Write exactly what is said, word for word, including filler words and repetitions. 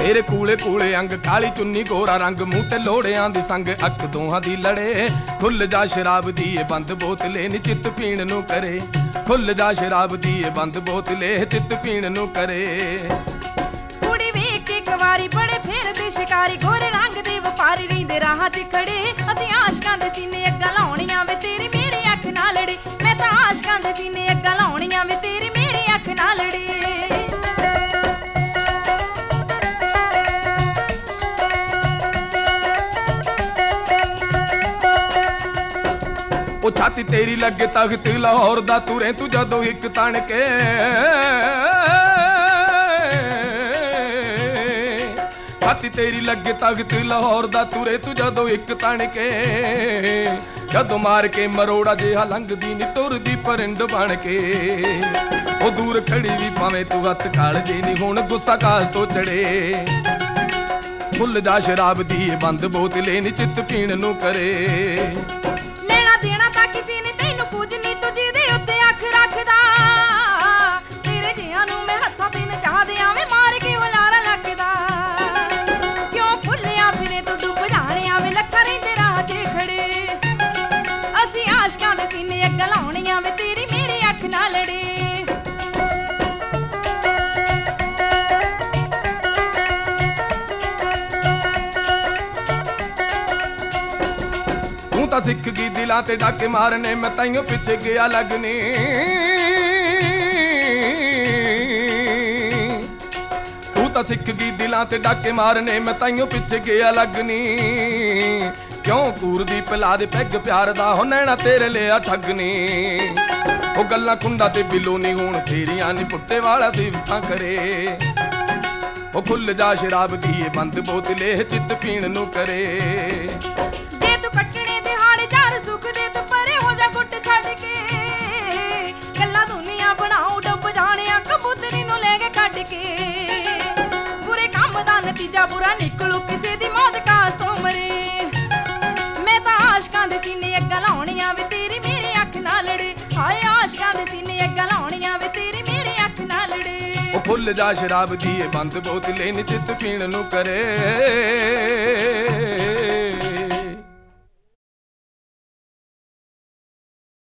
तेरे कूले कूले अंग काली चुन्नी गोरा रंग मुंह ते लोड़ियां दी संग अख दोहां दी लड़े खुल जा शराब दी बंद बोतले नी चित पीण नू करे खुल जा शराब दी बंद बोतले चित पीण नू करे कुड़ी वेख के कवारी बड़े फेरदे शिकारी गोरे रंग दे वपारी रहिंदे राह च खड़े असीं आशकां दे सीने अग्गां लाउणियां वे तेरी मेरी अख ना लड़े मैं तां आशकां दे सीने अग्गां लाउणियां वे तेरी मेरी अख ना लड़े ओ छाती तेरी लगे तख्त लाहौर दा तुरे तू जदों इक तन के छाती तेरी लगे तख्त लाहौर दा तुरे तू जदों इक तन के जदों मार के मरोड़ा जिहा लंघदी नी तुरदी परिंद बन के ओ दूर खड़ी भी भावें तू हथ काल जे नी हुण गुस्सा काल तो चढ़े खुल जा शराब दी बंद बोतले नी चित पीण नू करे सिख गई दिलां ते डाके मारने मैं ताइयों पिछे गया लगनी तू तां सिख गई दिलां ते डाके मारने मैं ताइयों पिछे गया लगनी क्यों कूर दी पिला दे पैग प्यार दा हो नैना तेरे लिया ठगनी ओ गल्लां कुंडा ते बिलो नी हुण फेरियां नी पुट्टे वाला सिफतां करे ओ खुल जा शराब दी बंद बोतले चित पीण नू करे नतीजा बुरा निकलू किसे दी मौत कास तो मरे मैं तां आशकां दे सीने अग्गां लाउणियां वे तेरी मेरी अख ना लड़े हाय आशकां दे सीने अग्गां लाउणियां वे तेरी मेरी अख ना लड़े ओ खुल जा शराब दी बंद बोतले नी चित पीण नू करे।